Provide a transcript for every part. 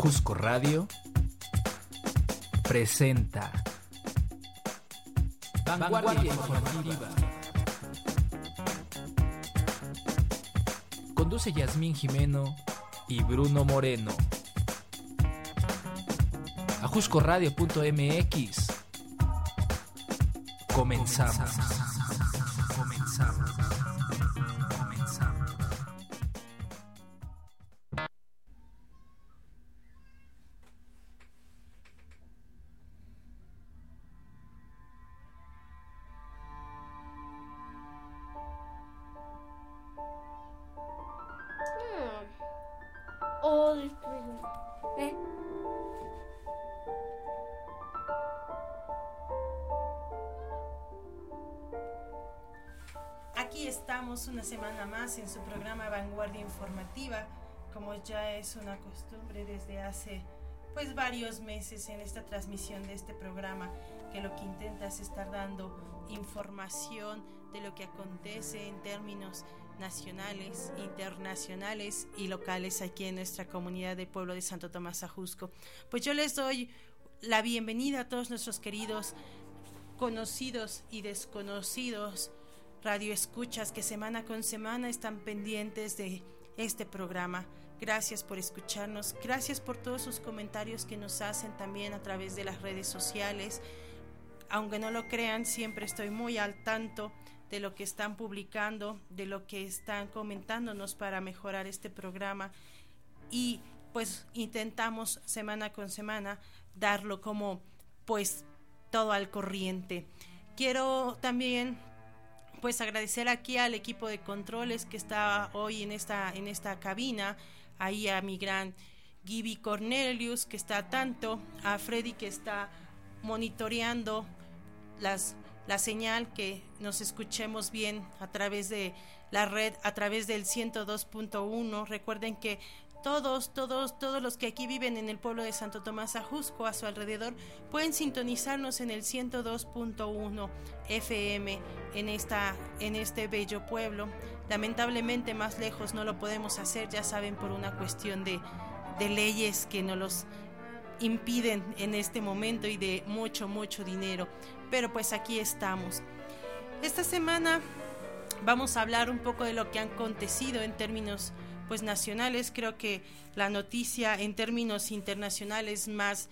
Ajusco Radio presenta Vanguardia Informativa. Conduce Yasmín Jimeno y Bruno Moreno. Ajuscoradio.mx. Comenzamos. Aquí estamos una semana más en su programa Vanguardia Informativa, como ya es una costumbre desde hace varios meses en esta transmisión de este programa, que lo que intenta es estar dando información de lo que acontece en términos nacionales, internacionales y locales aquí en nuestra comunidad de pueblo de Santo Tomás Ajusco. Pues yo les doy la bienvenida a todos nuestros queridos conocidos y desconocidos radioescuchas que semana con semana están pendientes de este programa. Gracias por escucharnos, gracias por todos sus comentarios que nos hacen también a través de las redes sociales. Aunque no lo crean, siempre estoy muy al tanto de lo que están publicando, de lo que están comentándonos para mejorar este programa, y pues intentamos semana con semana darlo como todo al corriente. Quiero también agradecer aquí al equipo de controles que está hoy en esta cabina, ahí a mi gran Gibi Cornelius, que está tanto, a Freddy, que está monitoreando la señal, que nos escuchemos bien a través de la red, a través del 102.1. Recuerden que todos los que aquí viven en el pueblo de Santo Tomás Ajusco, a su alrededor, pueden sintonizarnos en el 102.1 FM en este bello pueblo. Lamentablemente más lejos no lo podemos hacer, ya saben, por una cuestión de leyes que nos los impiden en este momento y de mucho dinero, pero aquí estamos. Esta semana vamos a hablar un poco de lo que ha acontecido en términos nacionales. Creo que la noticia en términos internacionales más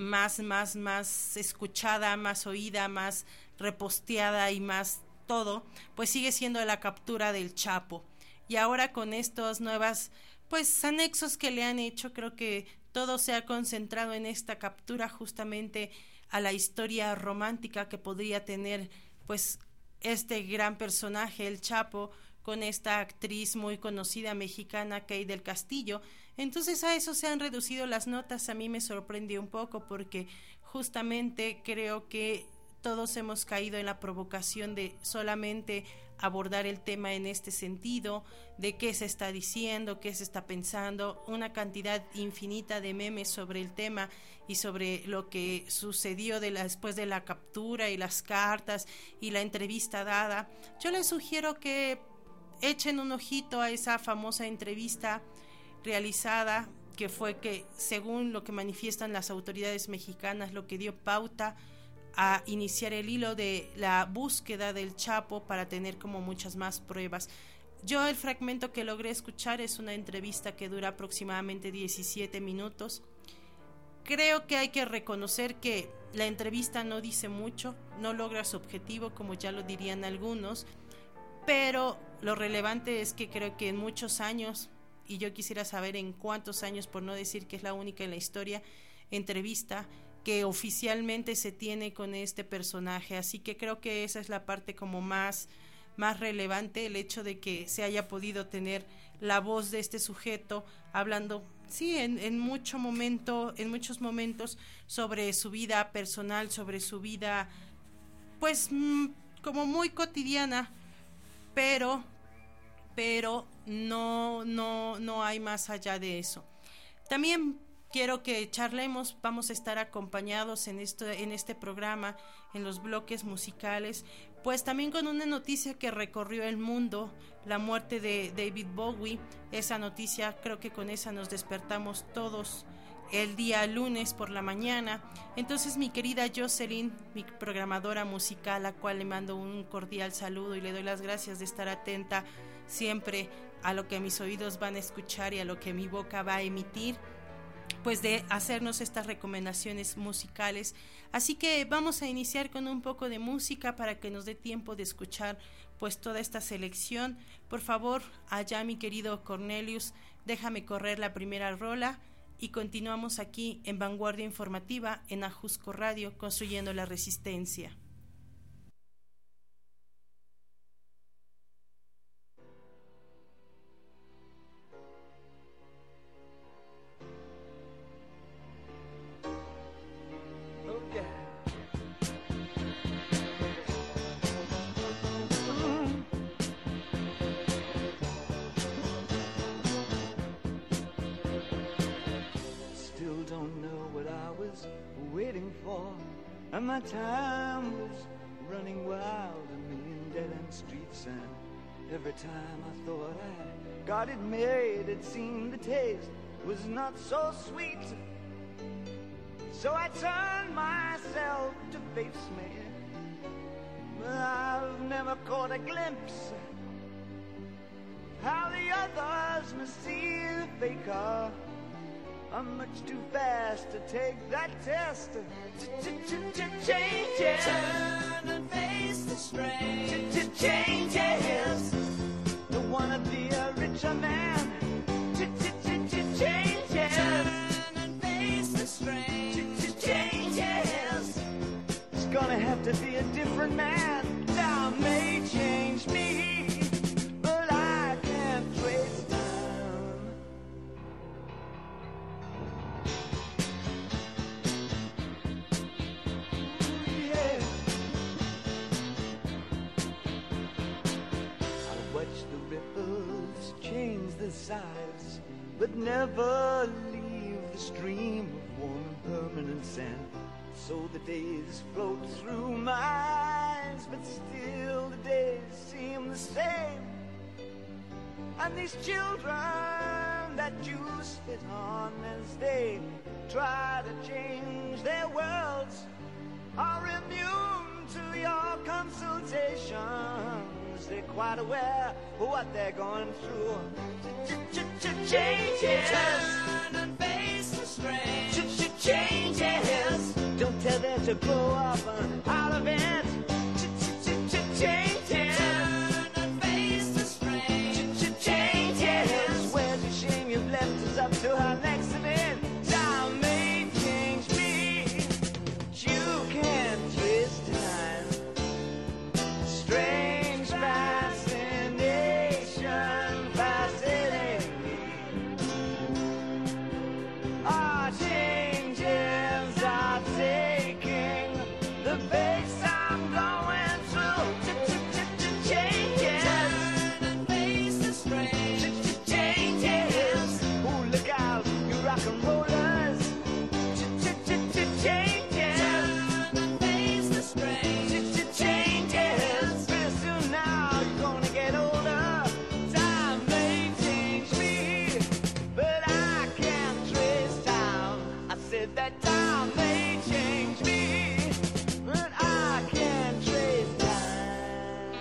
escuchada, más oída, más reposteada y más todo, sigue siendo la captura del Chapo. Y ahora con estos nuevos anexos que le han hecho, creo que todo se ha concentrado en esta captura, justamente a la historia romántica que podría tener este gran personaje, el Chapo, con esta actriz muy conocida mexicana, Kay del Castillo. Entonces a eso se han reducido las notas. A mí me sorprendió un poco, porque justamente creo que todos hemos caído en la provocación de solamente abordar el tema en este sentido, de qué se está diciendo, qué se está pensando, una cantidad infinita de memes sobre el tema y sobre lo que sucedió después de la captura y las cartas y la entrevista dada. Yo les sugiero que echen un ojito a esa famosa entrevista realizada, que fue que, según lo que manifiestan las autoridades mexicanas, lo que dio pauta a iniciar el hilo de la búsqueda del Chapo para tener como muchas más pruebas. Yo el fragmento que logré escuchar es una entrevista que dura aproximadamente 17 minutos. Creo que hay que reconocer que la entrevista no dice mucho, no logra su objetivo, como ya lo dirían algunos, pero lo relevante es que creo que en muchos años, y yo quisiera saber en cuántos años, por no decir que es la única en la historia, entrevista que oficialmente se tiene con este personaje. Así que creo que esa es la parte como más relevante, el hecho de que se haya podido tener la voz de este sujeto hablando, sí, en muchos momentos sobre su vida personal, sobre su vida como muy cotidiana, pero no hay más allá de eso. También quiero que charlemos, vamos a estar acompañados en este programa, en los bloques musicales, también con una noticia que recorrió el mundo, la muerte de David Bowie. Esa noticia, creo que con esa nos despertamos todos el día lunes por la mañana. Entonces mi querida Jocelyn, mi programadora musical, a la cual le mando un cordial saludo y le doy las gracias de estar atenta siempre a lo que mis oídos van a escuchar y a lo que mi boca va a emitir, pues de hacernos estas recomendaciones musicales. Así que vamos a iniciar con un poco de música para que nos dé tiempo de escuchar pues toda esta selección. Por favor, allá mi querido Cornelius, déjame correr la primera rola y continuamos aquí en Vanguardia Informativa en Ajusco Radio, construyendo la resistencia. And my time was running wild, a million dead-end streets, and every time I thought I got it made, it seemed the taste was not so sweet. So I turned myself to face me, but I've never caught a glimpse how the others must see the faker. I'm much too fast to take that test. Changes. Turn and face the strain. Changes. Don't wanna be a richer man. Changes. Turn and face the strain. Changes. It's gonna have to be a different man. Time may change me, but I can't trace time. Size, but never leave the stream of warm permanent sand. So the days float through my eyes, but still the days seem the same. And these children that you spit on as they try to change their worlds are immune to your consultations. They're quite aware of what they're going through. Changes. Turn and face the strain. Changes. Don't tell them to grow up out of it. Changes. Turn and face the strain. Changes. Where's the shame you've left us up to her next of it? Time may change me, but you can't trace time. Strange fascination, fascinating me. Our changes are taking the pace I'm going through. Changes. Turn and face the strain. Changes. Ooh, look out, you rock and rollers. Changes. Turn and face the strain. Changes. Pretty soon now you're gonna get older. Time may change me, but I can't trace time. I said that time may change me, but I can't trace time.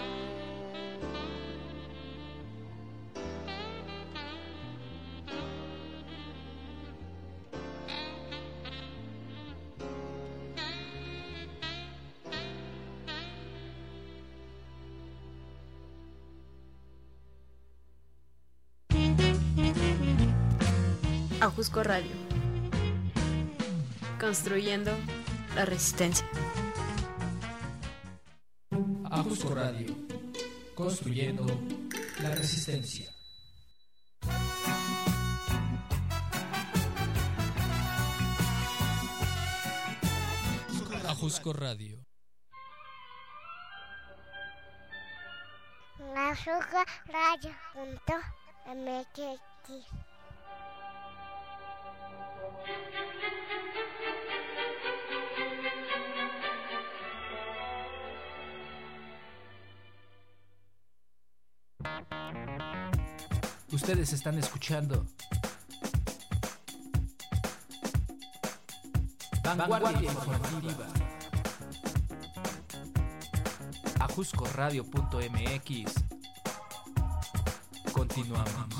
Ajusco Radio, construyendo la resistencia. Ajusco Radio, construyendo la resistencia. Ajusco Radio. Ajusco Radio.mx. Ustedes están escuchando Vanguardia informativa. Ajuscoradio.mx. Continuamos.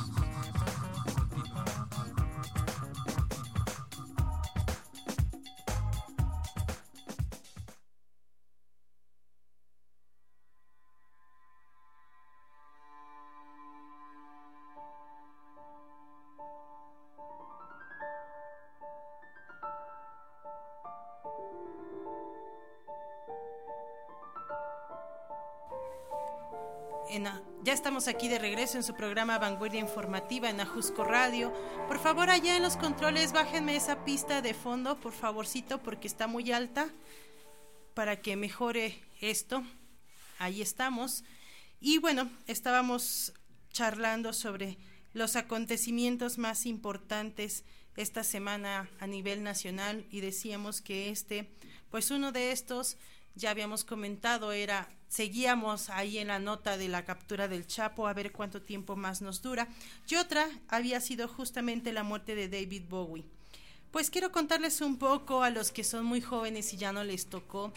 Ya estamos aquí de regreso en su programa Vanguardia Informativa en Ajusco Radio. Por favor, allá en los controles, bájenme esa pista de fondo, por favorcito, porque está muy alta, para que mejore esto. Ahí estamos. Y bueno, estábamos charlando sobre los acontecimientos más importantes esta semana a nivel nacional, y decíamos que pues uno de estos, ya habíamos comentado, seguíamos ahí en la nota de la captura del Chapo, a ver cuánto tiempo más nos dura, y otra había sido justamente la muerte de David Bowie. Pues quiero contarles un poco a los que son muy jóvenes y ya no les tocó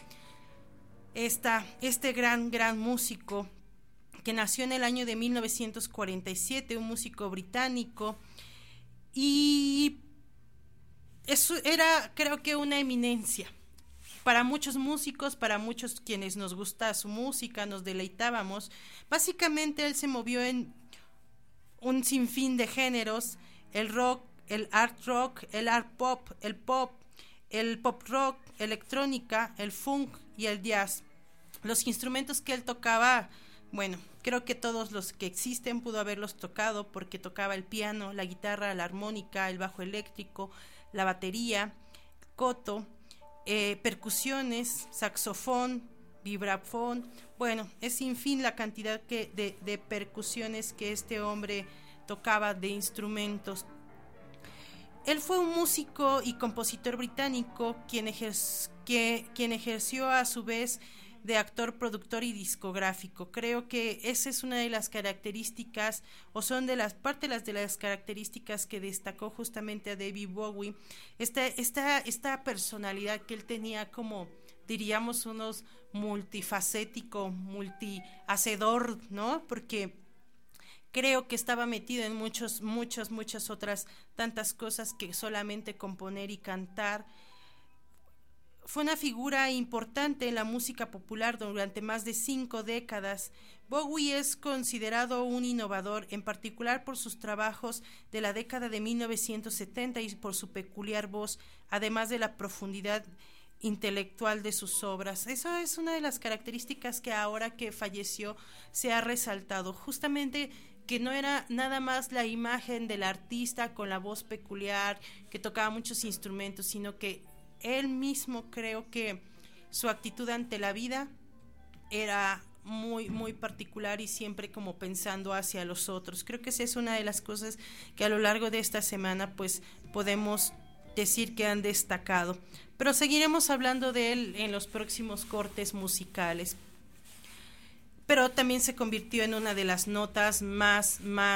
este gran músico que nació en el año de 1947, un músico británico, y eso era, creo que, una eminencia para muchos músicos, para muchos quienes nos gusta su música, nos deleitábamos. Básicamente él se movió en un sinfín de géneros: el rock, el art rock, el art pop, el pop rock, electrónica, el funk y el jazz. Los instrumentos que él tocaba, bueno, creo que todos los que existen pudo haberlos tocado, porque tocaba el piano, la guitarra, la armónica, el bajo eléctrico, la batería, coto, percusiones, saxofón, vibrafón. Bueno, es sin fin la cantidad de percusiones que este hombre tocaba, de instrumentos. Él fue un músico y compositor británico quien ejerció a su vez de actor, productor y discográfico. Creo que esa es una de las características, o son de las características que destacó justamente a David Bowie, esta personalidad que él tenía, como diríamos unos multifacético, multihacedor, ¿no? Porque creo que estaba metido en muchas otras tantas cosas que solamente componer y cantar. Fue una figura importante en la música popular durante más de 5 décadas. Bowie es considerado un innovador, en particular por sus trabajos de la década de 1970 y por su peculiar voz, además de la profundidad intelectual de sus obras. Eso es una de las características que ahora que falleció se ha resaltado, justamente que no era nada más la imagen del artista con la voz peculiar, que tocaba muchos instrumentos, sino que él mismo, creo que su actitud ante la vida era muy particular y siempre como pensando hacia los otros. Creo que esa es una de las cosas que a lo largo de esta semana pues podemos decir que han destacado. Pero seguiremos hablando de él en los próximos cortes musicales. Pero también se convirtió en una de las notas más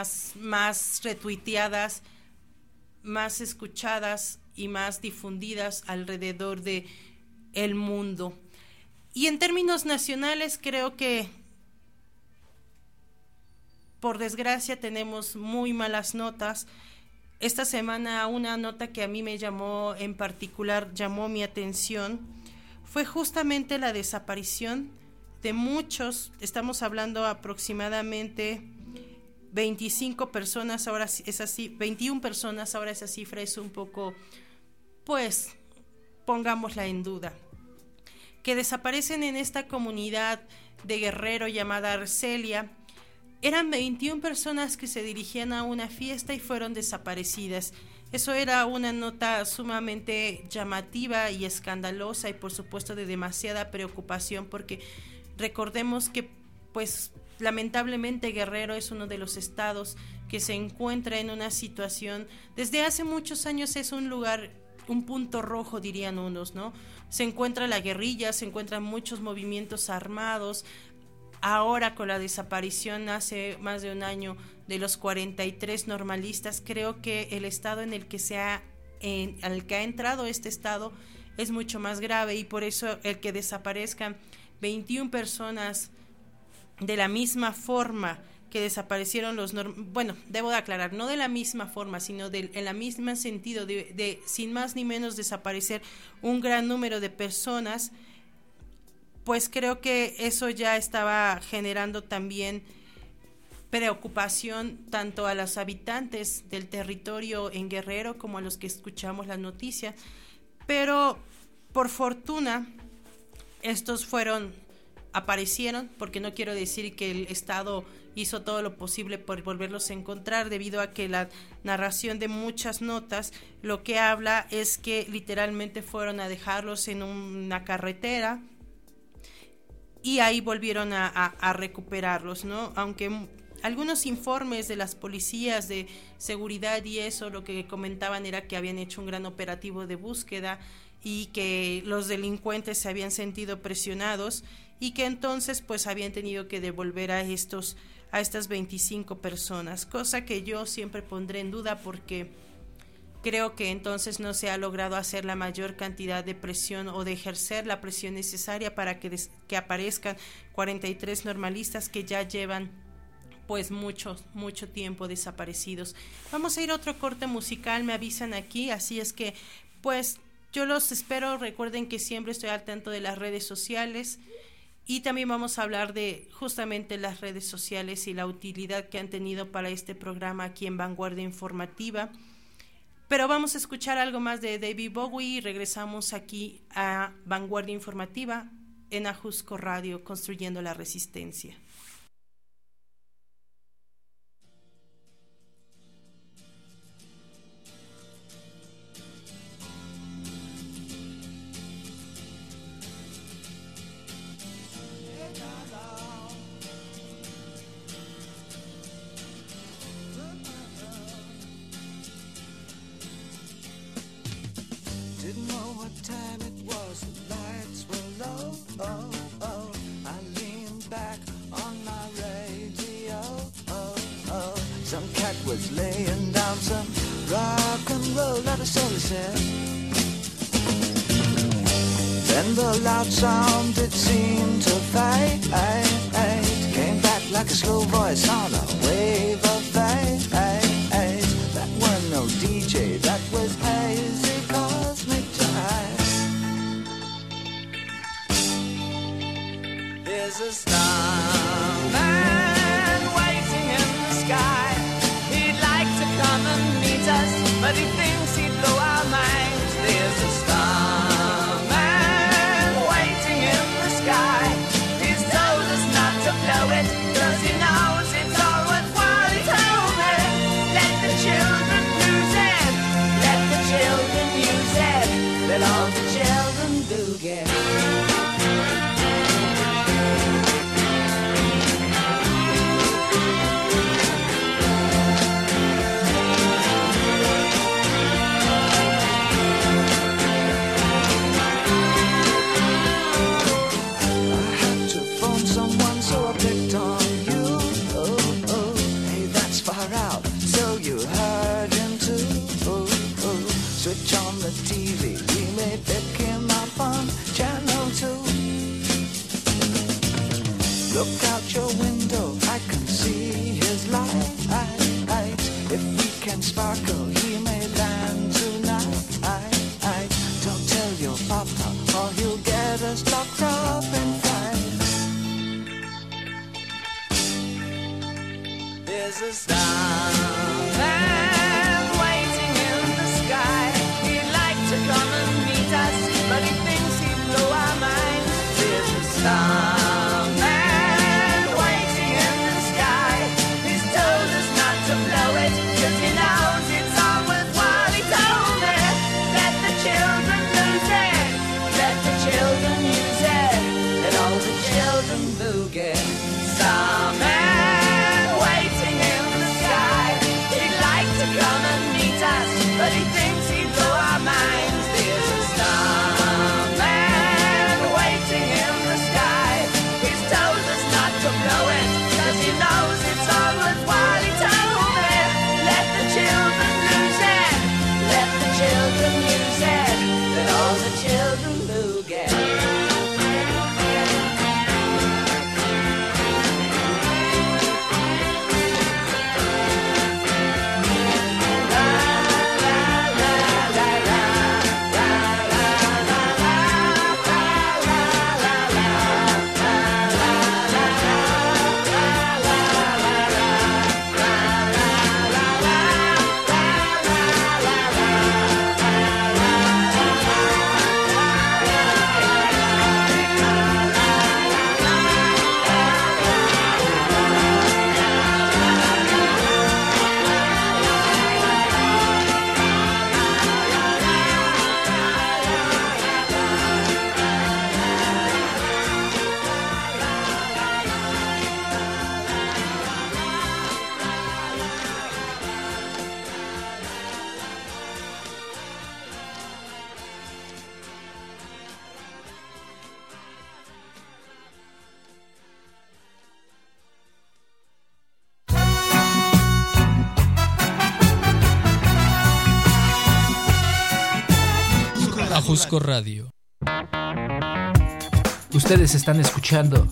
retuiteadas, más escuchadas y más difundidas alrededor de el mundo. Y en términos nacionales, creo que por desgracia tenemos muy malas notas. Esta semana una nota que a mí me llamó mi atención, fue justamente la desaparición de muchos, estamos hablando aproximadamente 25 personas, ahora es así, 21 personas, ahora esa cifra es un poco, pues, pongámosla en duda, que desaparecen en esta comunidad de Guerrero llamada Arcelia. Eran 21 personas que se dirigían a una fiesta y fueron desaparecidas. Eso era una nota sumamente llamativa y escandalosa y por supuesto de demasiada preocupación, porque recordemos que pues lamentablemente Guerrero es uno de los estados que se encuentra en una situación, desde hace muchos años es un lugar, un punto rojo dirían unos, ¿no? Se encuentra la guerrilla, se encuentran muchos movimientos armados. Ahora con la desaparición hace más de un año de los 43 normalistas, creo que el estado en el que al que ha entrado este estado es mucho más grave, y por eso el que desaparezcan 21 personas de la misma forma que desaparecieron bueno, debo de aclarar, no de la misma forma, sino en la misma sentido de sin más ni menos desaparecer un gran número de personas, pues creo que eso ya estaba generando también preocupación tanto a los habitantes del territorio en Guerrero como a los que escuchamos las noticias, pero por fortuna estos aparecieron, porque no quiero decir que el Estado hizo todo lo posible por volverlos a encontrar, debido a que la narración de muchas notas lo que habla es que literalmente fueron a dejarlos en una carretera y ahí volvieron a recuperarlos, ¿no? Aunque algunos informes de las policías de seguridad y eso, lo que comentaban era que habían hecho un gran operativo de búsqueda y que los delincuentes se habían sentido presionados y que entonces pues habían tenido que devolver a estas 25 personas, cosa que yo siempre pondré en duda, porque creo que entonces no se ha logrado hacer la mayor cantidad de presión o de ejercer la presión necesaria para que aparezcan 43 normalistas que ya llevan pues mucho tiempo desaparecidos. Vamos a ir a otro corte musical, me avisan aquí, así es que pues yo los espero. Recuerden que siempre estoy al tanto de las redes sociales, y también vamos a hablar de justamente las redes sociales y la utilidad que han tenido para este programa aquí en Vanguardia Informativa. Pero vamos a escuchar algo más de David Bowie y regresamos aquí a Vanguardia Informativa en Ajusco Radio, construyendo la resistencia. Didn't know what time it was, the lights were low. Oh, oh, I leaned back on my radio. Oh, oh, some cat was laying down some rock and roll, that is all he said. Then the loud sound did seem to fade. Came back like a slow voice on a wave of fade. That wasn't no DJ, that was hazy cosmic jive. There's a starman waiting in the sky. He'd like to come and meet us, but he thinks he'd blow our minds. There's a starman waiting in the sky. He's told us not to blow it, 'cause he knows it's all worthwhile. He told me, let the children lose it, let the children use it, let all the children do get. Switch on the TV, we may pick him up on channel 2. Look out your window, I can see his light. If we can sparkle, he may land tonight. Don't tell your papa, or he'll get us locked up in fights. There's a starman waiting in the sky. He'd like to come and meet us, but he thinks he'd blow our minds. There's a starman waiting in the sky. He's told us not to blow it, 'cause he knows it's all worthwhile. He told me, let the children lose it, let the children use it, let all the children boogie. Starman waiting in the sky. He'd like to come and meet us, but he thinks he'd blow our minds. There's a starman waiting in the sky. He's told us not to blow it, 'cause he knows it's all worthwhile. He told me, let the children lose it, let the children use it, let all the children Ajusco Radio. Ustedes están escuchando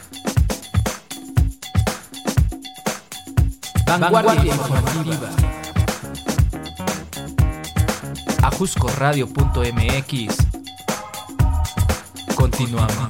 Vanguardia Informativa. Ajuscoradio.mx. Continuamos.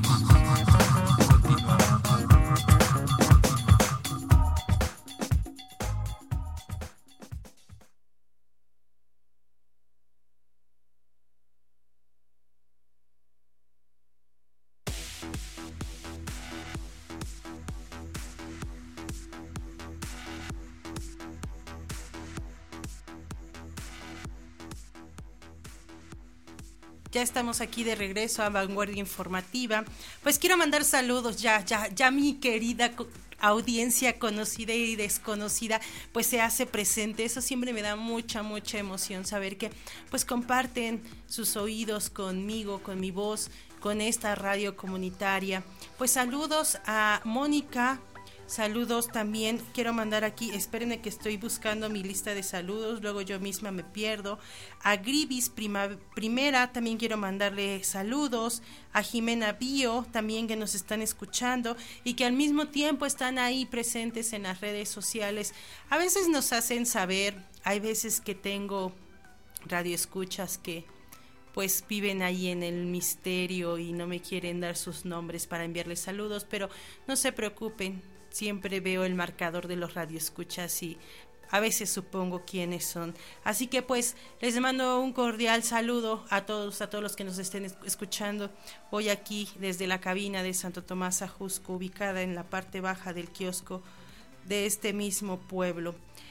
Ya estamos aquí de regreso a Vanguardia Informativa. Pues quiero mandar saludos ya mi querida audiencia conocida y desconocida pues se hace presente. Eso siempre me da mucha emoción saber que pues comparten sus oídos conmigo, con mi voz, con esta radio comunitaria. Pues saludos a Mónica. Saludos también, quiero mandar aquí, espérenme que estoy buscando mi lista de saludos, luego yo misma me pierdo. A Gribis Primera también quiero mandarle saludos, a Jimena Bio también que nos están escuchando y que al mismo tiempo están ahí presentes en las redes sociales. A veces nos hacen saber, hay veces que tengo radioescuchas que pues viven ahí en el misterio y no me quieren dar sus nombres para enviarles saludos, pero no se preocupen. Siempre veo el marcador de los radioescuchas y a veces supongo quiénes son. Así que pues les mando un cordial saludo a todos los que nos estén escuchando hoy aquí desde la cabina de Santo Tomás Ajusco, ubicada en la parte baja del kiosco de este mismo pueblo.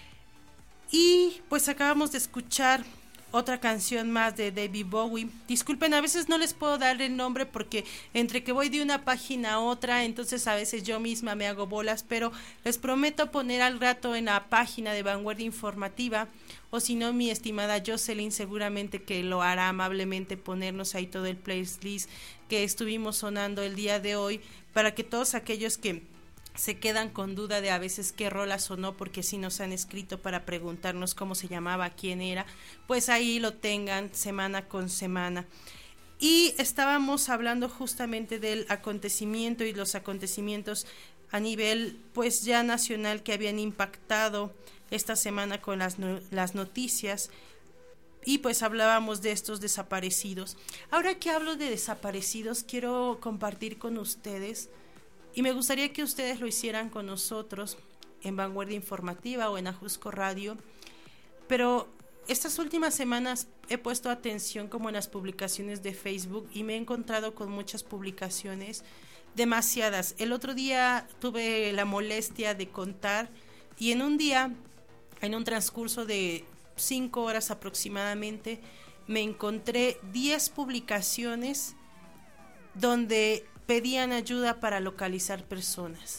Y pues acabamos de escuchar otra canción más de David Bowie. Disculpen, a veces no les puedo dar el nombre porque entre que voy de una página a otra, entonces a veces yo misma me hago bolas, pero les prometo poner al rato en la página de Vanguardia Informativa, o si no, mi estimada Jocelyn seguramente que lo hará amablemente, ponernos ahí todo el playlist que estuvimos sonando el día de hoy, para que todos aquellos que se quedan con duda de a veces qué rola sonó, porque sí nos han escrito para preguntarnos cómo se llamaba, quién era, pues ahí lo tengan semana con semana. Y estábamos hablando justamente del acontecimiento y los acontecimientos a nivel pues ya nacional que habían impactado esta semana con las noticias, y pues hablábamos de estos desaparecidos. Ahora que hablo de desaparecidos, quiero compartir con ustedes, y me gustaría que ustedes lo hicieran con nosotros en Vanguardia Informativa o en Ajusco Radio, pero estas últimas semanas he puesto atención como en las publicaciones de Facebook y me he encontrado con muchas publicaciones, demasiadas. El otro día tuve la molestia de contar y en un día, en un transcurso de 5 horas aproximadamente, me encontré 10 publicaciones donde pedían ayuda para localizar personas.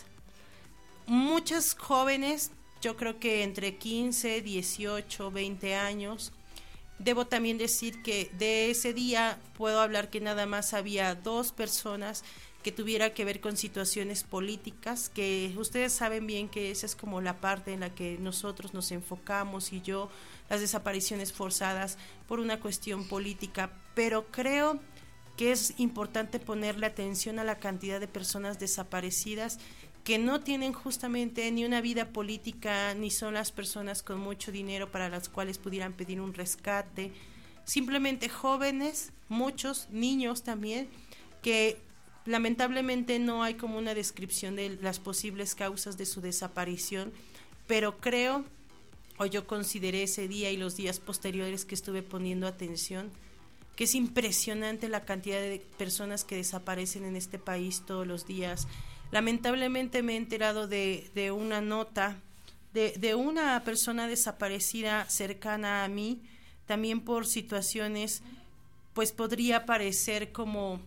Muchas jóvenes, yo creo que entre 15, 18, 20 años. Debo también decir que de ese día puedo hablar que nada más había 2 personas que tuviera que ver con situaciones políticas, que ustedes saben bien que esa es como la parte en la que nosotros nos enfocamos, y yo, las desapariciones forzadas por una cuestión política, pero creo que es importante ponerle atención a la cantidad de personas desaparecidas que no tienen justamente ni una vida política, ni son las personas con mucho dinero para las cuales pudieran pedir un rescate, simplemente jóvenes, muchos niños también, que lamentablemente no hay como una descripción de las posibles causas de su desaparición, pero creo, o yo consideré ese día y los días posteriores que estuve poniendo atención, que es impresionante la cantidad de personas que desaparecen en este país todos los días. Lamentablemente me he enterado de una nota de una persona desaparecida cercana a mí, también por situaciones, pues podría parecer como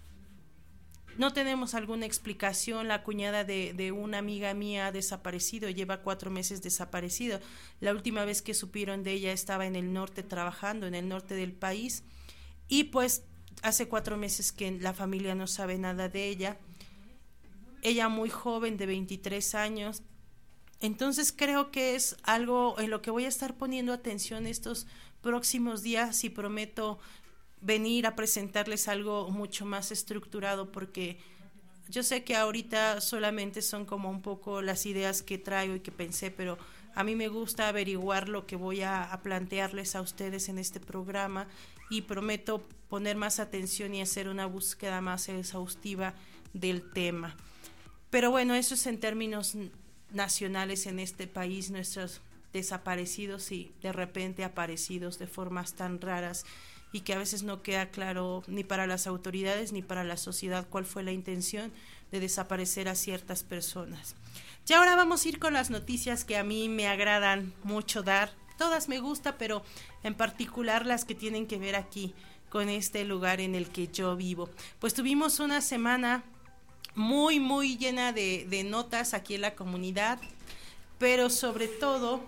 no tenemos alguna explicación. La cuñada de una amiga mía ha desaparecido, lleva 4 meses desaparecido. La última vez que supieron de ella estaba en el norte trabajando, en el norte del país. Y pues hace 4 meses que la familia no sabe nada de ella. Ella muy joven, de 23 años. Entonces creo que es algo en lo que voy a estar poniendo atención estos próximos días, y prometo venir a presentarles algo mucho más estructurado, porque yo sé que ahorita solamente son como un poco las ideas que traigo y que pensé, pero a mí me gusta averiguar lo que voy a plantearles a ustedes en este programa, y prometo poner más atención y hacer una búsqueda más exhaustiva del tema. Pero bueno, eso es en términos nacionales en este país, nuestros desaparecidos y de repente aparecidos de formas tan raras, y que a veces no queda claro ni para las autoridades ni para la sociedad cuál fue la intención de desaparecer a ciertas personas. Y ahora vamos a ir con las noticias que a mí me agradan mucho dar. Todas me gusta, pero en particular las que tienen que ver aquí con este lugar en el que yo vivo. Pues tuvimos una semana muy llena de notas aquí en la comunidad, pero sobre todo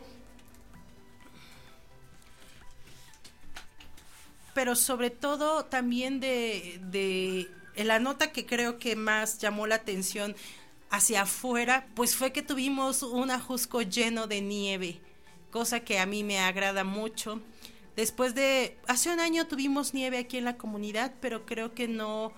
también de la nota que creo que más llamó la atención hacia afuera, pues fue que tuvimos un Ajusco lleno de nieve, cosa que a mí me agrada mucho. Después de, hace un año tuvimos nieve aquí en la comunidad, pero creo que no,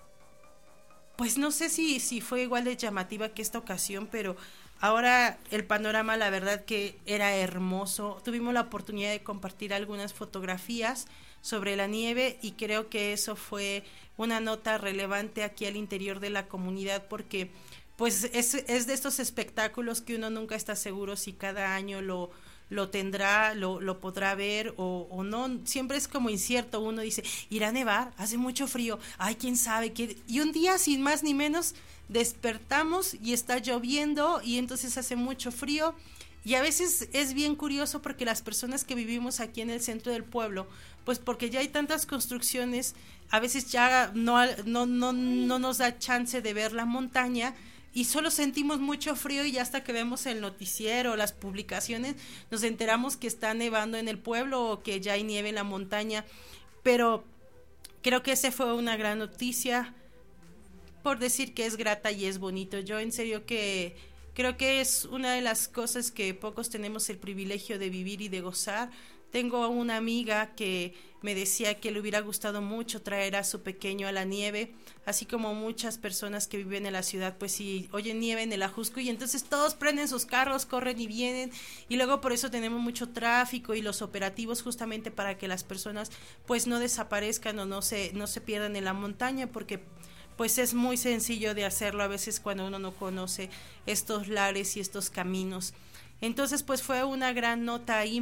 pues no sé si fue igual de llamativa que esta ocasión, pero ahora el panorama, la verdad que era hermoso. Tuvimos la oportunidad de compartir algunas fotografías sobre la nieve, y creo que eso fue una nota relevante aquí al interior de la comunidad, porque pues es de estos espectáculos que uno nunca está seguro si cada año lo tendrá, lo podrá ver o no. Siempre es como incierto. Uno dice, ¿irá a nevar? Hace mucho frío. Ay, quién sabe qué. Y un día, sin más ni menos, despertamos y está lloviendo, y entonces hace mucho frío. Y a veces es bien curioso, porque las personas que vivimos aquí en el centro del pueblo, pues porque ya hay tantas construcciones, a veces ya no nos da chance de ver la montaña, y solo sentimos mucho frío, y hasta que vemos el noticiero, las publicaciones, nos enteramos que está nevando en el pueblo o que ya hay nieve en la montaña. Pero creo que esa fue una gran noticia, por decir que es grata y es bonito. Yo en serio que creo que es una de las cosas que pocos tenemos el privilegio de vivir y de gozar. Tengo una amiga que me decía que le hubiera gustado mucho traer a su pequeño a la nieve, así como muchas personas que viven en la ciudad, pues si oyen nieve en el Ajusco, y entonces todos prenden sus carros, corren y vienen, y luego por eso tenemos mucho tráfico y los operativos, justamente para que las personas pues no desaparezcan o no se pierdan en la montaña, porque pues es muy sencillo de hacerlo a veces cuando uno no conoce estos lares y estos caminos. Entonces pues fue una gran nota ahí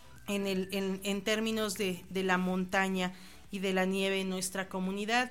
en términos de la montaña y de la nieve en nuestra comunidad.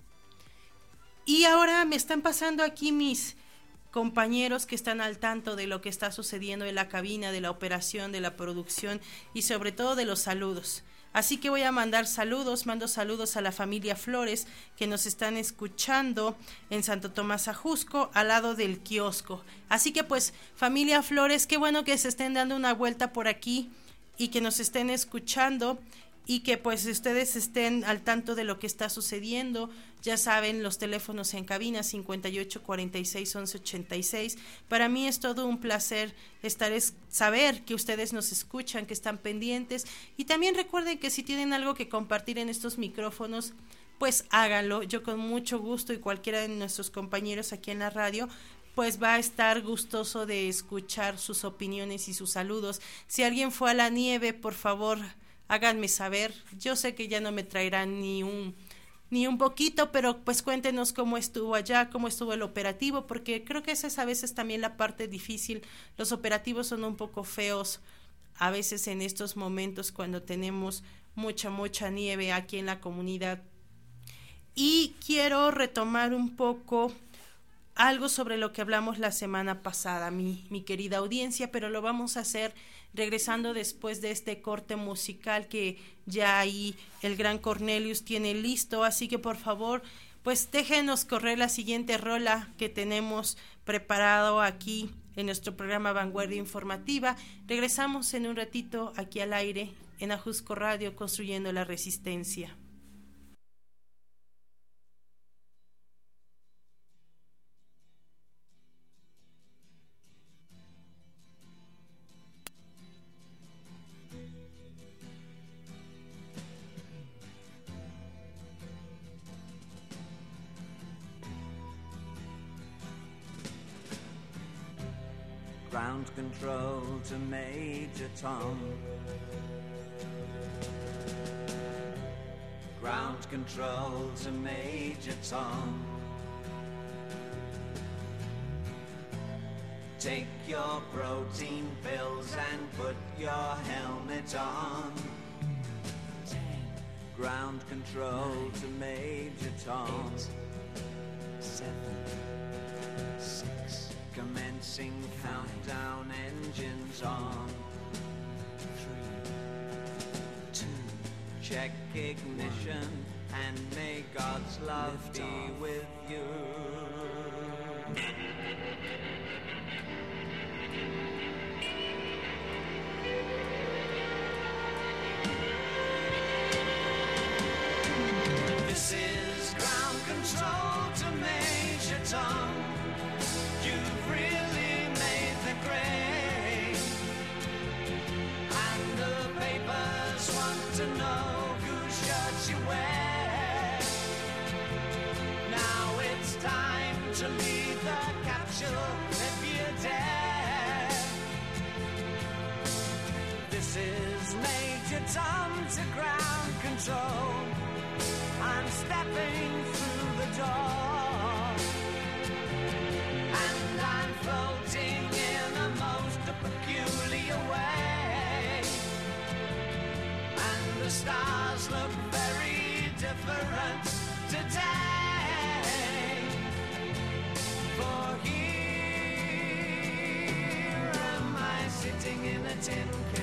Y ahora me están pasando aquí mis compañeros que están al tanto de lo que está sucediendo en la cabina, de la operación, de la producción y sobre todo de los saludos. Así que voy a mando saludos a la familia Flores, que nos están escuchando en Santo Tomás Ajusco, al lado del kiosco. Así que pues, familia Flores, qué bueno que se estén dando una vuelta por aquí y que nos estén escuchando, y que pues ustedes estén al tanto de lo que está sucediendo. Ya saben, los teléfonos en cabina 58 46 11 86. Para mí es todo un placer saber que ustedes nos escuchan, que están pendientes, y también recuerden que si tienen algo que compartir en estos micrófonos, pues háganlo. Yo con mucho gusto, y cualquiera de nuestros compañeros aquí en la radio pues va a estar gustoso de escuchar sus opiniones y sus saludos. Si alguien fue a la nieve, por favor, háganme saber. Yo sé que ya no me traerán ni un poquito, pero pues cuéntenos cómo estuvo allá, cómo estuvo el operativo, porque creo que esa es a veces también la parte difícil. Los operativos son un poco feos a veces en estos momentos cuando tenemos mucha nieve aquí en la comunidad. Y quiero retomar un poco algo sobre lo que hablamos la semana pasada, mi querida audiencia, pero lo vamos a hacer regresando después de este corte musical que ya ahí el gran Cornelius tiene listo. Así que por favor, pues déjenos correr la siguiente rola que tenemos preparado aquí en nuestro programa Vanguardia Informativa. Regresamos en un ratito aquí al aire en Ajusco Radio, construyendo la resistencia. Ground control to Major Tom. Ground control to Major Tom. Take your protein pills and put your helmet on. Ground control to Major Tom. 8, 7, 6. Commencing countdown, engines on. 3, 2. Check ignition and may God's love be with you. This is ground control to Major Tom. You've really made the grade, and the papers want to know whose shirts you wear. Now it's time to leave the capsule if you dare. This is Major Tom to ground control. I'm stepping through the door, and I'm floating in a most peculiar way, and the stars look very different today. For here am I sitting in a tin can.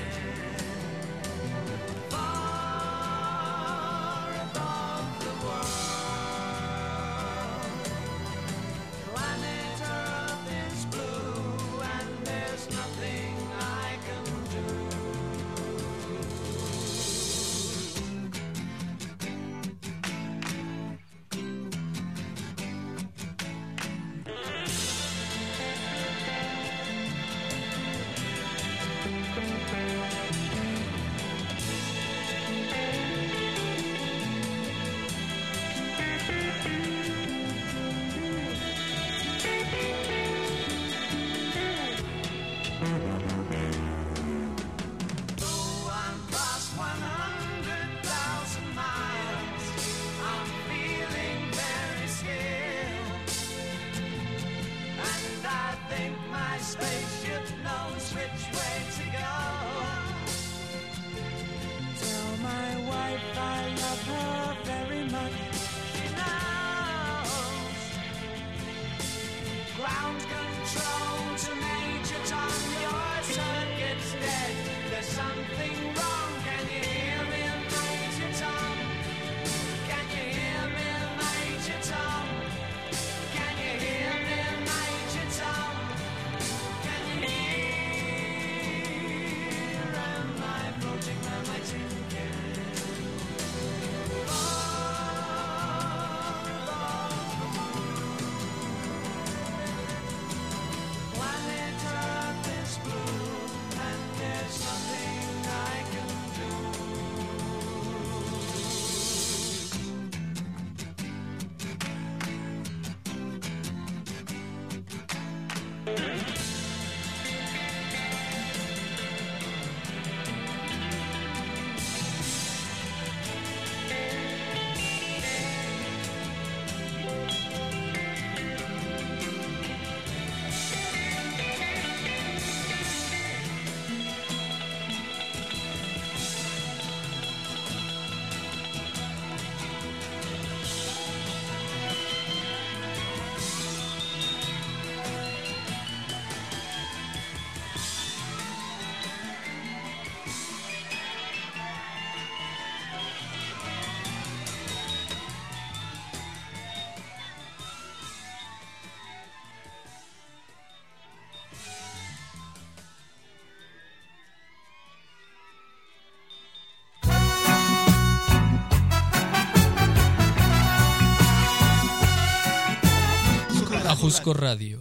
Ajusco Radio.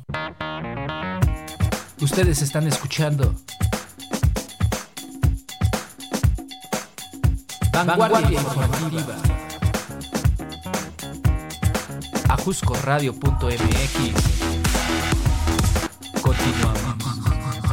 Ustedes están escuchando Vanguardia Informativa. Ajuscoradio.mx. Continuamos.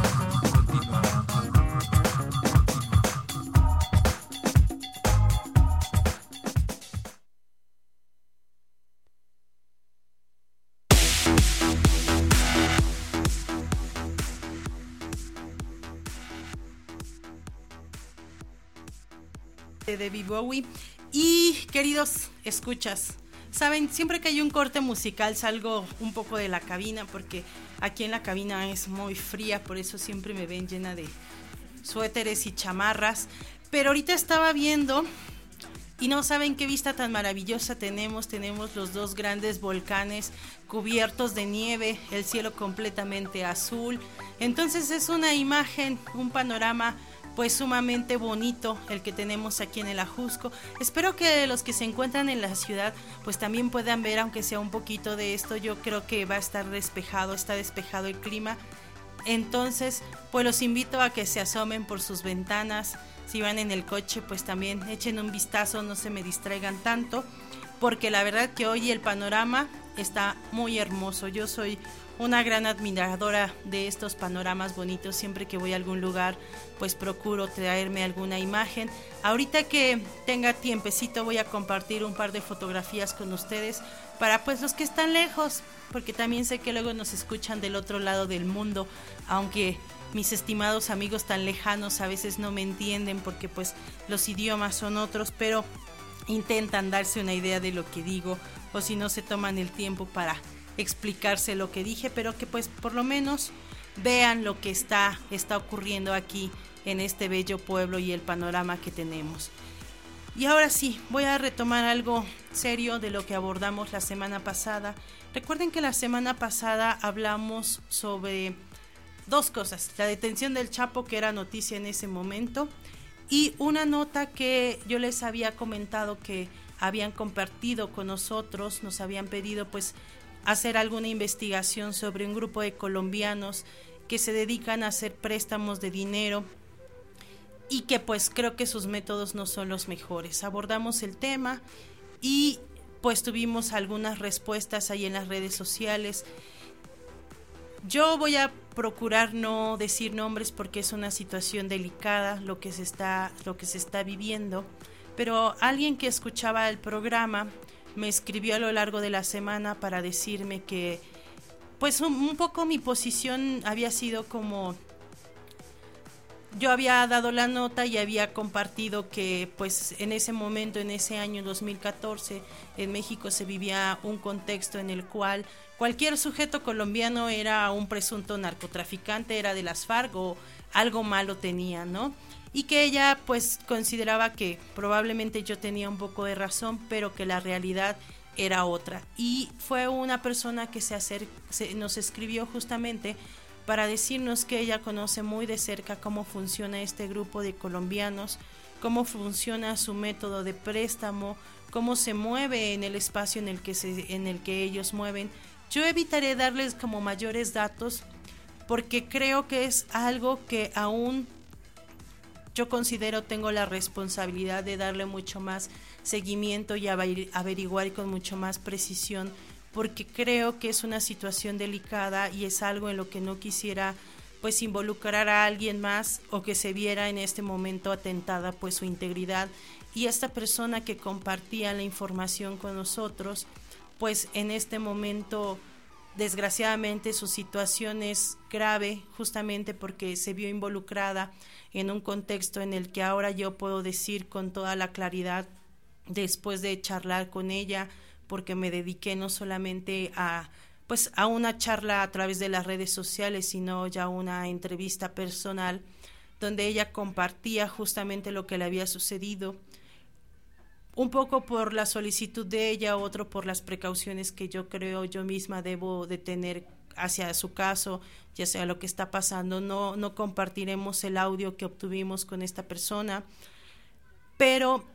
de David Bowie. Y queridos escuchas, saben, siempre que hay un corte musical salgo un poco de la cabina porque aquí en la cabina es muy fría, por eso siempre me ven llena de suéteres y chamarras. Pero ahorita estaba viendo y no saben qué vista tan maravillosa tenemos. Tenemos los dos grandes volcanes cubiertos de nieve, el cielo completamente azul. Entonces es una imagen, un panorama pues sumamente bonito el que tenemos aquí en el Ajusco. Espero que los que se encuentran en la ciudad pues también puedan ver, aunque sea un poquito de esto. Yo creo que va a estar despejado, está despejado el clima. Entonces pues los invito a que se asomen por sus ventanas. Si van en el coche pues también echen un vistazo, no se me distraigan tanto, porque la verdad que hoy el panorama está muy hermoso. Yo soy una gran admiradora de estos panoramas bonitos. Siempre que voy a algún lugar pues procuro traerme alguna imagen. Ahorita que tenga tiempecito voy a compartir un par de fotografías con ustedes para pues los que están lejos, porque también sé que luego nos escuchan del otro lado del mundo, aunque mis estimados amigos tan lejanos a veces no me entienden porque pues los idiomas son otros, pero intentan darse una idea de lo que digo, o si no se toman el tiempo para explicarse lo que dije, pero que pues por lo menos vean lo que está ocurriendo aquí en este bello pueblo y el panorama que tenemos. Y ahora sí, voy a retomar algo serio de lo que abordamos la semana pasada. Recuerden que la semana pasada hablamos sobre dos cosas: la detención del Chapo, que era noticia en ese momento, y una nota que yo les había comentado que habían compartido con nosotros. Nos habían pedido pues hacer alguna investigación sobre un grupo de colombianos que se dedican a hacer préstamos de dinero y que pues creo que sus métodos no son los mejores. Abordamos el tema y pues tuvimos algunas respuestas ahí en las redes sociales. Yo voy a procurar no decir nombres porque es una situación delicada lo que se está viviendo, pero alguien que escuchaba el programa me escribió a lo largo de la semana para decirme que pues un poco mi posición había sido como: yo había dado la nota y había compartido que pues en ese momento, en ese año 2014, en México se vivía un contexto en el cual cualquier sujeto colombiano era un presunto narcotraficante, era de las FARC o algo malo tenía, ¿no? Y que ella pues consideraba que probablemente yo tenía un poco de razón, pero que la realidad era otra. Y fue una persona que nos escribió justamente para decirnos que ella conoce muy de cerca cómo funciona este grupo de colombianos, cómo funciona su método de préstamo, cómo se mueve en el espacio en el que ellos mueven. Yo evitaré darles como mayores datos porque creo que es algo que aún yo considero tengo la responsabilidad de darle mucho más seguimiento y averiguar con mucho más precisión, porque creo que es una situación delicada y es algo en lo que no quisiera pues involucrar a alguien más o que se viera en este momento atentada pues su integridad. Y esta persona que compartía la información con nosotros pues en este momento desgraciadamente su situación es grave, justamente porque se vio involucrada en un contexto en el que ahora yo puedo decir con toda la claridad, después de charlar con ella, porque me dediqué no solamente a una charla a través de las redes sociales, sino ya una entrevista personal donde ella compartía justamente lo que le había sucedido, un poco por la solicitud de ella, otro por las precauciones que yo creo yo misma debo de tener hacia su caso, ya sea lo que está pasando. No compartiremos el audio que obtuvimos con esta persona, pero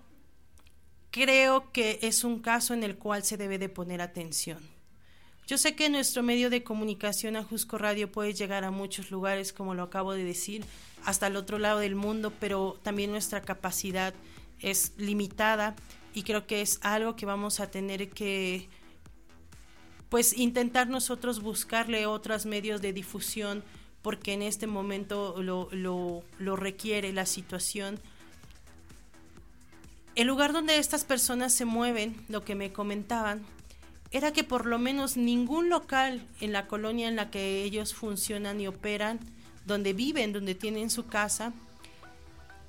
creo que es un caso en el cual se debe de poner atención. Yo sé que nuestro medio de comunicación, Ajusco Radio, puede llegar a muchos lugares, como lo acabo de decir, hasta el otro lado del mundo, pero también nuestra capacidad es limitada y creo que es algo que vamos a tener que pues intentar nosotros buscarle otros medios de difusión, porque en este momento lo requiere la situación. El lugar donde estas personas se mueven, lo que me comentaban, era que por lo menos ningún local en la colonia en la que ellos funcionan y operan, donde viven, donde tienen su casa,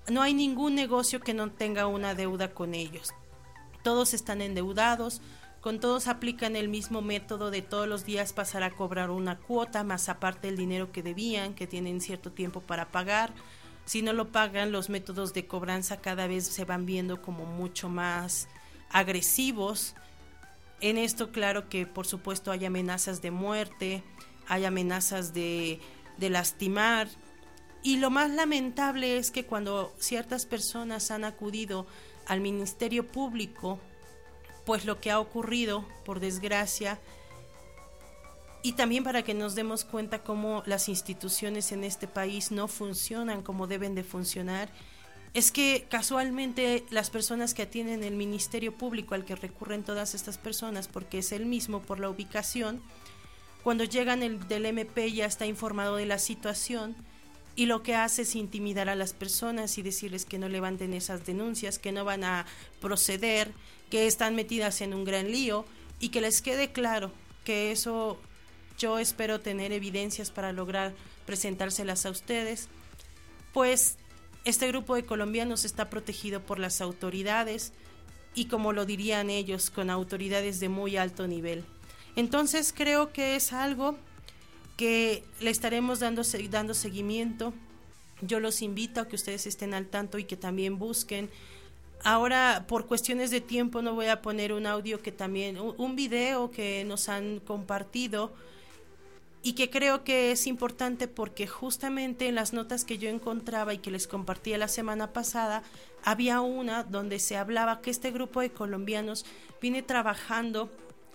no hay ningún negocio que no tenga una deuda con ellos. Todos están endeudados, con todos aplican el mismo método de todos los días pasar a cobrar una cuota, más aparte el dinero que debían, que tienen cierto tiempo para pagar. Si no lo pagan, los métodos de cobranza cada vez se van viendo como mucho más agresivos. En esto, claro que por supuesto hay amenazas de muerte, hay amenazas de lastimar. Y lo más lamentable es que cuando ciertas personas han acudido al Ministerio Público, pues lo que ha ocurrido, por desgracia, y también para que nos demos cuenta cómo las instituciones en este país no funcionan como deben de funcionar, es que casualmente las personas que atienden el Ministerio Público, al que recurren todas estas personas, porque es el mismo por la ubicación, cuando llegan del MP ya está informado de la situación, y lo que hace es intimidar a las personas y decirles que no levanten esas denuncias, que no van a proceder, que están metidas en un gran lío, y que les quede claro que eso yo espero tener evidencias para lograr presentárselas a ustedes, pues este grupo de colombianos está protegido por las autoridades y, como lo dirían ellos, con autoridades de muy alto nivel. Entonces creo que es algo que le estaremos dando seguimiento. Yo los invito a que ustedes estén al tanto y que también busquen. Ahora, por cuestiones de tiempo, no voy a poner un audio que también, un video que nos han compartido y que creo que es importante porque justamente en las notas que yo encontraba y que les compartía la semana pasada, había una donde se hablaba que este grupo de colombianos viene trabajando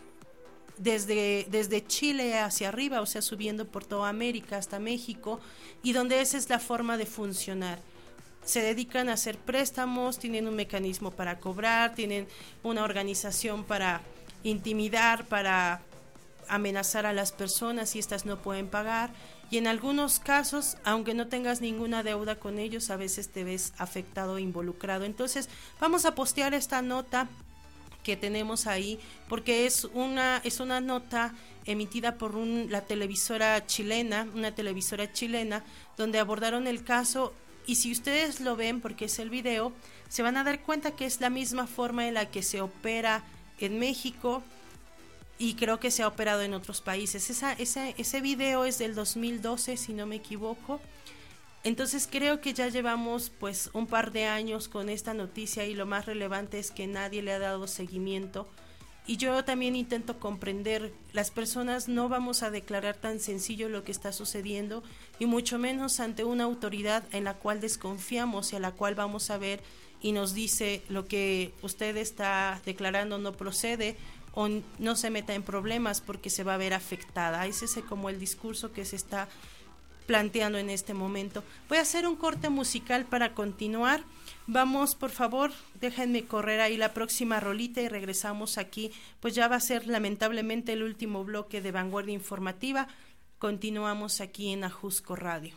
desde Chile hacia arriba, o sea, subiendo por toda América hasta México, y donde esa es la forma de funcionar. Se dedican a hacer préstamos, tienen un mecanismo para cobrar, tienen una organización para intimidar, para amenazar a las personas si estas no pueden pagar, y en algunos casos, aunque no tengas ninguna deuda con ellos, a veces te ves afectado e involucrado. Entonces, vamos a postear esta nota que tenemos ahí, porque es una nota emitida por la televisora chilena, una televisora chilena, donde abordaron el caso, y si ustedes lo ven, porque es el video, se van a dar cuenta que es la misma forma en la que se opera en México, y creo que se ha operado en otros países. Ese video es del 2012, si no me equivoco. Entonces creo que ya llevamos pues un par de años con esta noticia, y lo más relevante es que nadie le ha dado seguimiento. Y yo también intento comprender, las personas no vamos a declarar tan sencillo lo que está sucediendo, y mucho menos ante una autoridad en la cual desconfiamos y a la cual vamos a ver y nos dice lo que usted está declarando no procede, o no se meta en problemas porque se va a ver afectada. Ese es como el discurso que se está planteando en este momento. Voy a hacer un corte musical para continuar. Vamos, por favor, déjenme correr ahí la próxima rolita y regresamos aquí. Pues ya va a ser lamentablemente el último bloque de Vanguardia Informativa. Continuamos aquí en Ajusco Radio.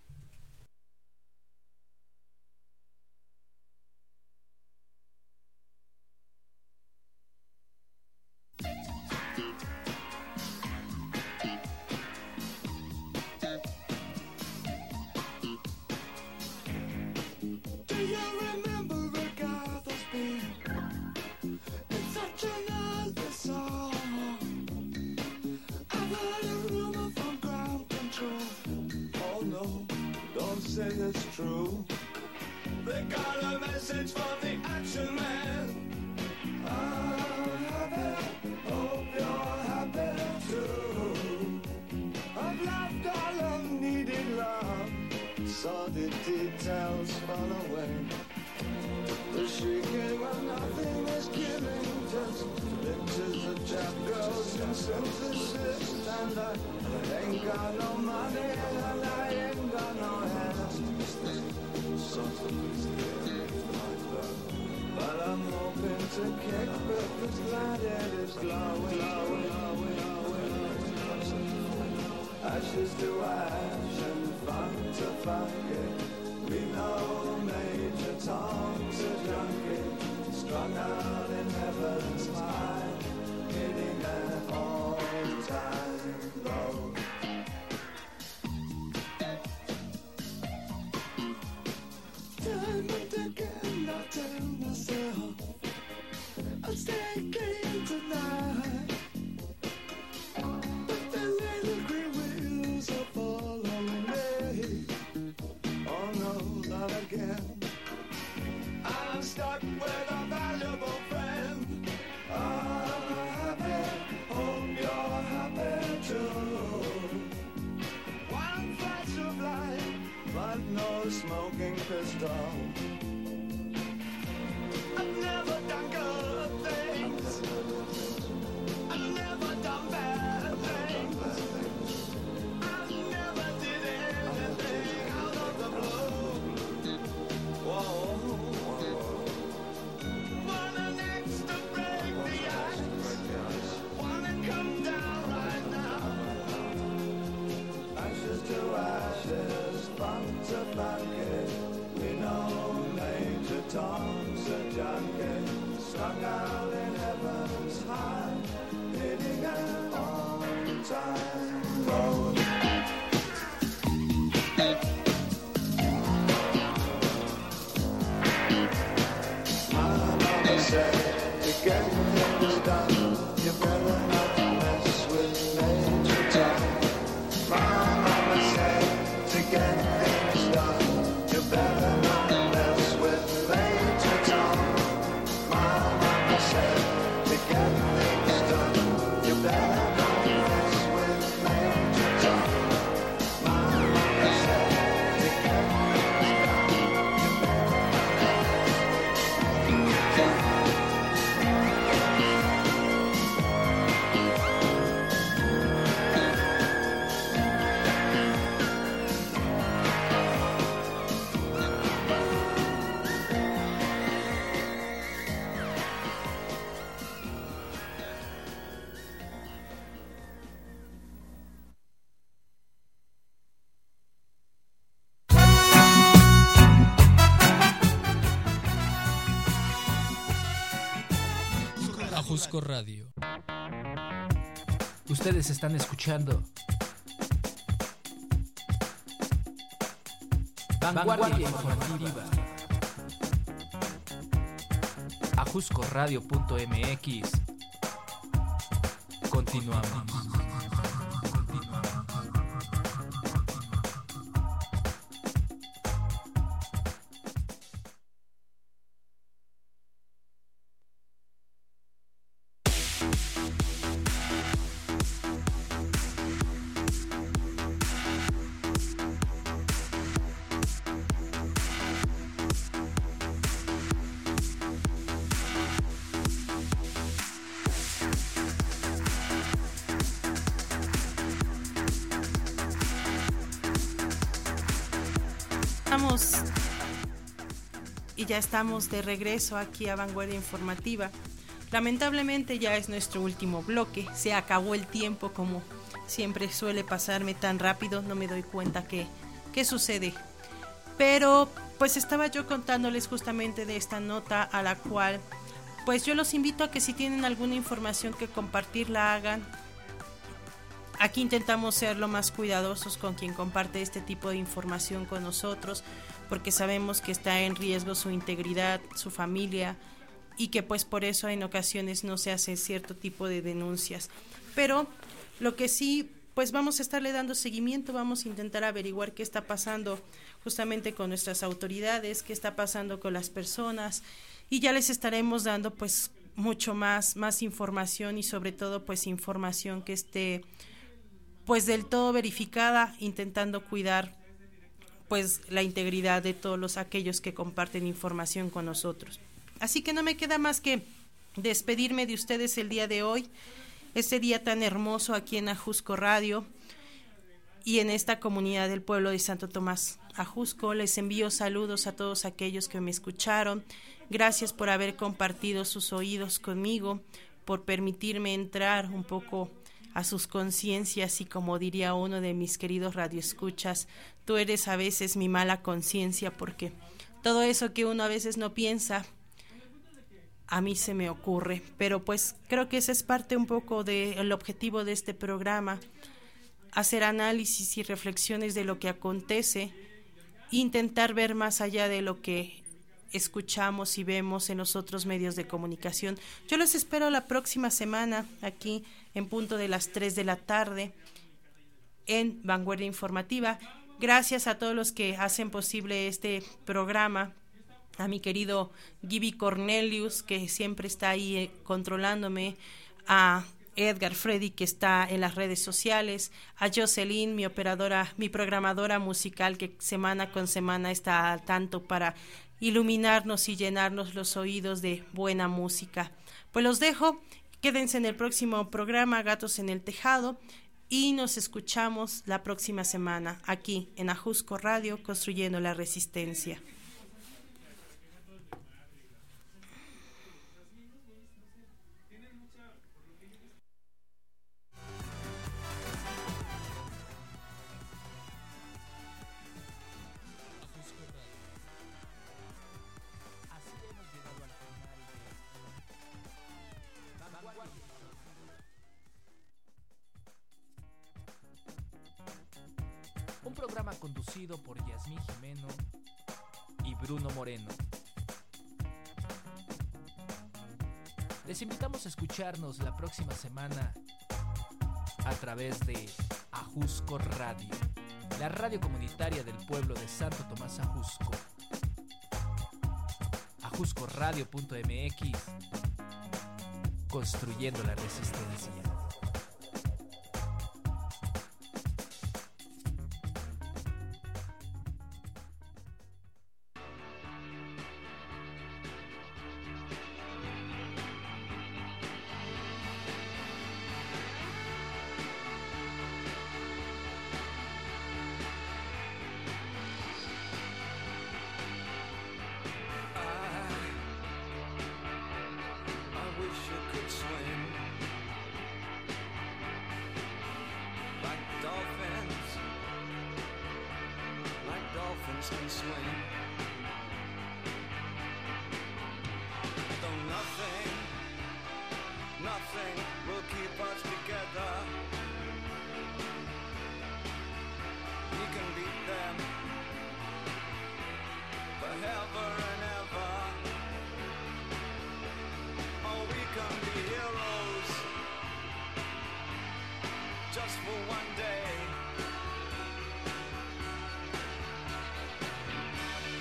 It's true. They got a message from the action man. I'm happy, hope you're happy too. I've laughed all of needed love, saw the details fall away. The shrieking when nothing is given, just pictures of chap girls and synthesis. And I ain't got no money and I ain't got no hands. But I'm hoping to kick because glad it is glowing. Ashes to ash and fun to funky. We know Major Tom's a junkie, strung out in heaven's mind, hitting an all-time low. Turn a smoking pistol. I've never done good things. I've never done bad things. I never did anything out of the blue. Whoa. Want an axe to break the ice. Wanna come down right now. Ashes to ashes, fun to funky. We know Major Tom's a junkie, strung out in heaven's high, hitting an on-time road. My mama said, to get things done, you better not mess with Major Tom. My mama said, to get things done, you better not mess with Major Tom. My mama said, to get things done, you better not mess with Major Tom. My mama said, to get things done, you better not mess with Major Tom. Ajusco Radio. Ustedes están escuchando Vanguardia Informativa. Ajuscoradio.mx. Continuamos. Y ya estamos de regreso aquí a Vanguardia Informativa. Lamentablemente ya es nuestro último bloque, se acabó el tiempo, como siempre suele pasarme tan rápido, no me doy cuenta qué sucede. Pero pues estaba yo contándoles justamente de esta nota, a la cual pues yo los invito a que si tienen alguna información que compartir la hagan. Aquí intentamos ser lo más cuidadosos con quien comparte este tipo de información con nosotros, porque sabemos que está en riesgo su integridad, su familia, y que pues por eso en ocasiones no se hace cierto tipo de denuncias. Pero lo que sí, pues vamos a estarle dando seguimiento, vamos a intentar averiguar qué está pasando justamente con nuestras autoridades, qué está pasando con las personas, y ya les estaremos dando pues mucho más información, y sobre todo pues información que esté pues del todo verificada, intentando cuidar pues la integridad de todos aquellos que comparten información con nosotros. Así que no me queda más que despedirme de ustedes el día de hoy, este día tan hermoso aquí en Ajusco Radio y en esta comunidad del pueblo de Santo Tomás Ajusco. Les envío saludos a todos aquellos que me escucharon. Gracias por haber compartido sus oídos conmigo, por permitirme entrar un poco a sus conciencias, y como diría uno de mis queridos radioescuchas, tú eres a veces mi mala conciencia, porque todo eso que uno a veces no piensa, a mí se me ocurre. Pero pues creo que esa es parte un poco del objetivo de este programa, hacer análisis y reflexiones de lo que acontece, intentar ver más allá de lo que escuchamos y vemos en los otros medios de comunicación. Yo los espero la próxima semana aquí en punto de las 3 de la tarde en Vanguardia Informativa. Gracias a todos los que hacen posible este programa, a mi querido Gibi Cornelius, que siempre está ahí controlándome, a Edgar, Freddy, que está en las redes sociales, a Jocelyn, mi operadora, mi programadora musical, que semana con semana está al tanto para iluminarnos y llenarnos los oídos de buena música. Pues los dejo, quédense en el próximo programa Gatos en el Tejado y nos escuchamos la próxima semana aquí en Ajusco Radio, construyendo la resistencia. Un programa conducido por Yasmín Jimeno y Bruno Moreno. Les invitamos a escucharnos la próxima semana a través de Ajusco Radio, la radio comunitaria del pueblo de Santo Tomás Ajusco. ajuscoradio.mx, construyendo la resistencia. Can swing. Though nothing will keep us together. We can beat them forever and ever. Oh, we can be heroes just for one day.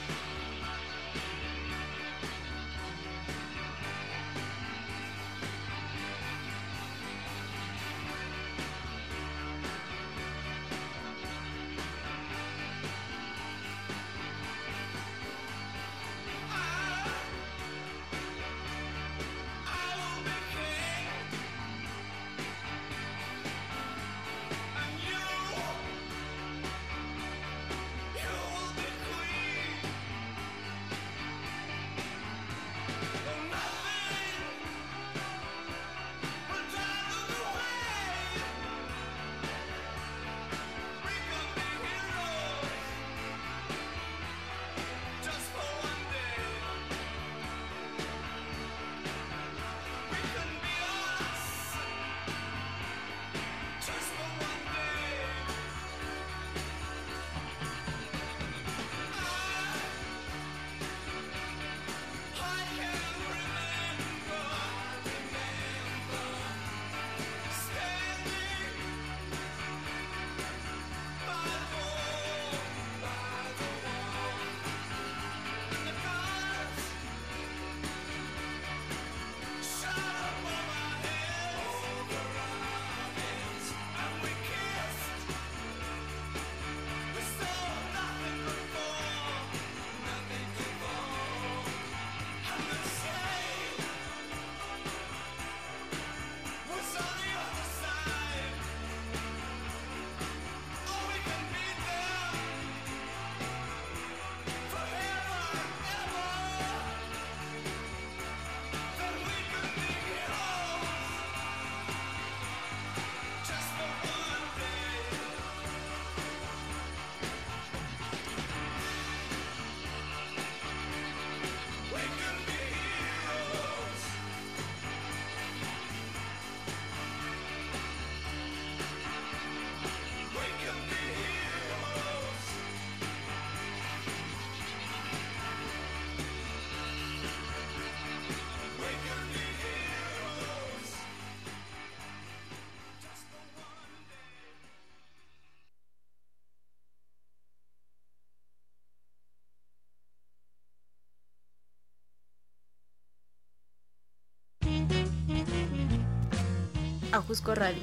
Ajusco Radio.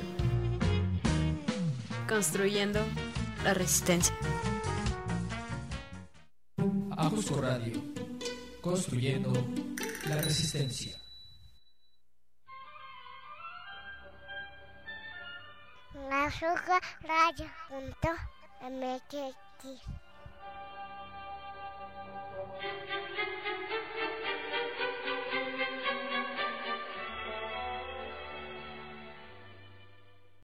Construyendo la resistencia. Ajusco Radio. Construyendo la resistencia. Ajusco Radio.mx